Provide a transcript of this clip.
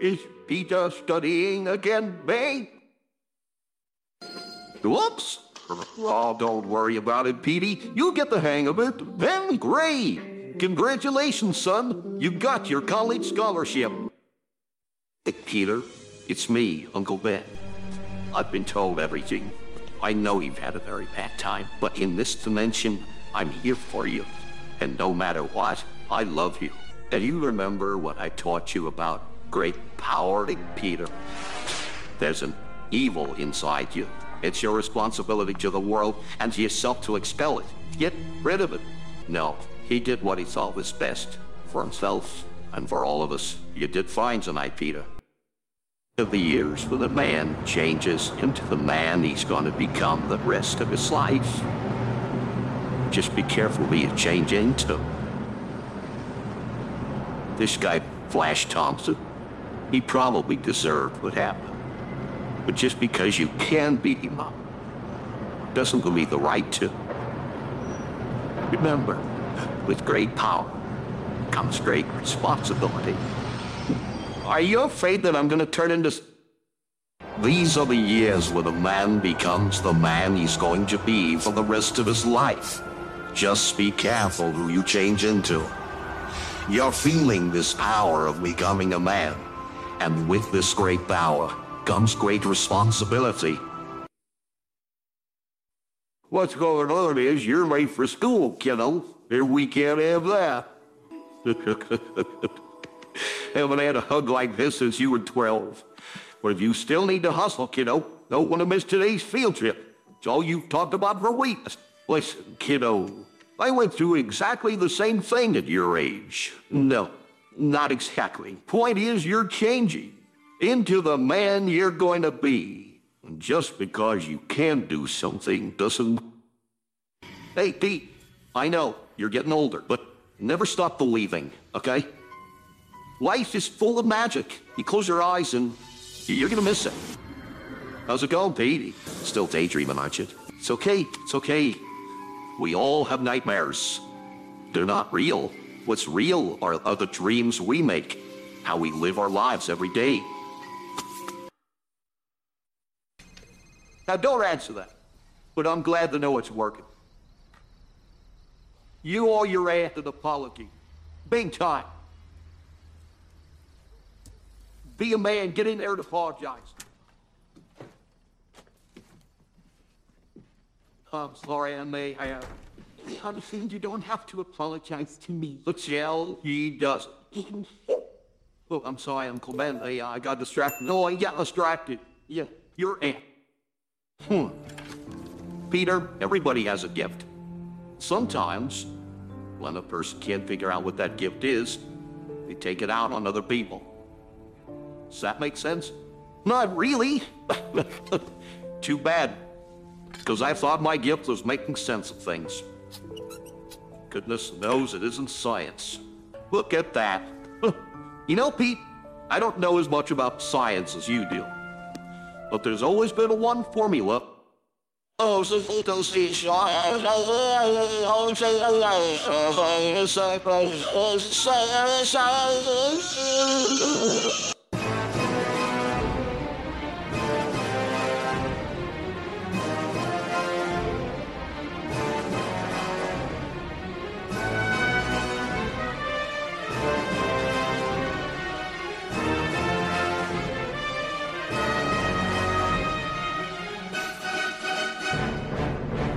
Is Peter studying again, May? Whoops! Oh, don't worry about it, Petey. You'll get the hang of it. Then great! Congratulations, son. You got your college scholarship. Hey, Peter, it's me, Uncle Ben. I've been told everything. I know you've had a very bad time, but in this dimension, I'm here for you. And no matter what, I love you. And you remember what I taught you about great power, Peter? There's an evil inside you. It's your responsibility to the world and to yourself to expel it. Get rid of it. No, he did what he thought was best for himself and for all of us. You did fine tonight, Peter. Of the years when a man changes into the man he's going to become the rest of his life. Just be careful who you change into. This guy, Flash Thompson, he probably deserved what happened. But just because you can beat him up, doesn't give me the right to. Remember, with great power comes great responsibility. Are you afraid that I'm going to turn into... These are the years when a man becomes the man he's going to be for the rest of his life. Just be careful who you change into. You're feeling this power of becoming a man. And with this great power comes great responsibility. What's going on is you're late for school, kiddo. And we can't have that. Haven't had a hug like this since you were 12. But if you still need to hustle, kiddo, don't want to miss today's field trip. It's all you've talked about for weeks. Listen, kiddo, I went through exactly the same thing at your age. No, not exactly. Point is, you're changing into the man you're going to be. And just because you can do something doesn't... Hey, Pete, I know you're getting older, but never stop believing, okay? Life is full of magic. You close your eyes and you're gonna miss it. How's it going, Pete? Still daydreaming, aren't you? It's okay, it's okay. We all have nightmares. They're not real. What's real are the dreams we make, how we live our lives every day. Now, don't answer that, but I'm glad to know it's working. You owe your aunt an apology. Big time. Be a man, get in there and apologize. I'm sorry, I may have. I understand you don't have to apologize to me. But Shell, he doesn't. Oh, I'm sorry, Uncle Ben. I got distracted. No, I got distracted. Yeah, your aunt. Peter, everybody has a gift. Sometimes, when a person can't figure out what that gift is, they take it out on other people. Does that make sense? Not really. Too bad. Because I thought my gift was making sense of things. Goodness knows it isn't science. Look at that. You know, Pete, I don't know as much about science as you do. But there's always been a one formula. Oh, so